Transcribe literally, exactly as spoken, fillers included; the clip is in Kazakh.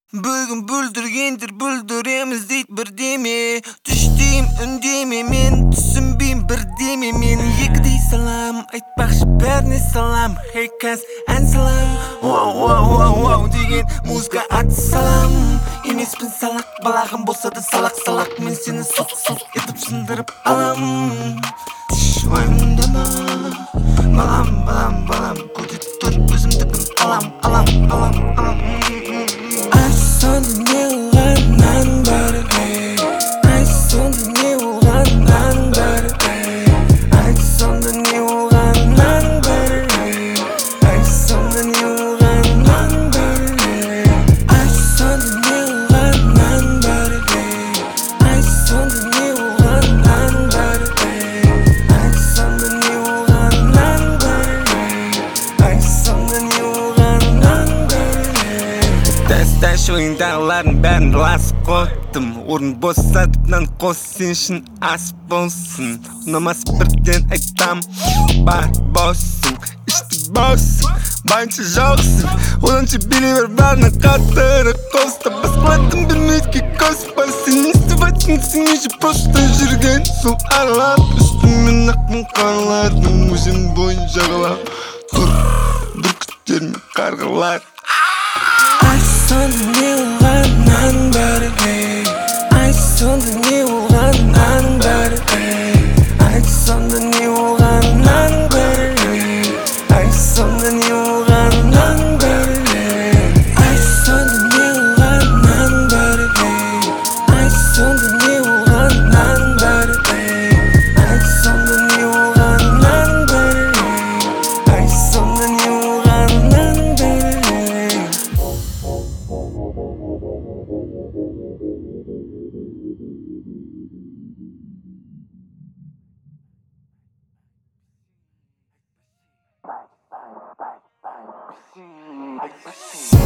Бүгін бүлдіргендер бүлдіреміз дейді бірдеме. Түштейім үндеме, мен түсінбейм бірдеме. Мен екідей салам, айтпақшы бәріне салам. Хей кәз ән салам, вау вау вау вау деген музыка аты салам. Емеспін салақ, балағым болса да салақ салақ. Мен сені соқ соқ етіп сындырып алам. Түш уайымдама, балам балам балам. Көтет тұр өзімдікін алам алам алам алам. Ай сонда не болғаннан бәрі, ай сонда не болғаннан бәрі, ай сонда не болғаннан бәрі, ай сонда не болғаннан бәрі, ай сонда не болғаннан бәрі, ай сонда не болғаннан бәрі, ай сонда не болғаннан бәрі, ай сонда не болғаннан бәрі. Тәс-тәш ойындағылардың бәрін ласып қойдым. Орын босатыпнан қос сен үшін ас болсын. Ұнамас бірден айтам, бар боссың, ішті боссың, байынша жоқсың. Оданша билей бер бәріне қатыры қоста. Басқалатын білмейдке қоспа. Сен істеп айтсын сенеше просто жүрген сол аралап. Үстімен ақпын қарладың өзен бойын жағалап. Тұр бүркіттермен қарғылар. Ай сонда не болғаннан бәрі, ай сонда не болғаннан бәрі, ай сонда не болғаннан бәрі, ай сонда не болғаннан бәрі, ай сонда не болғаннан бәрі, ай сонда не болғаннан бәрі, ай сонда не болғаннан бәрі, ай сонда не болғаннан бәрі. Bye, bye, bye, bye.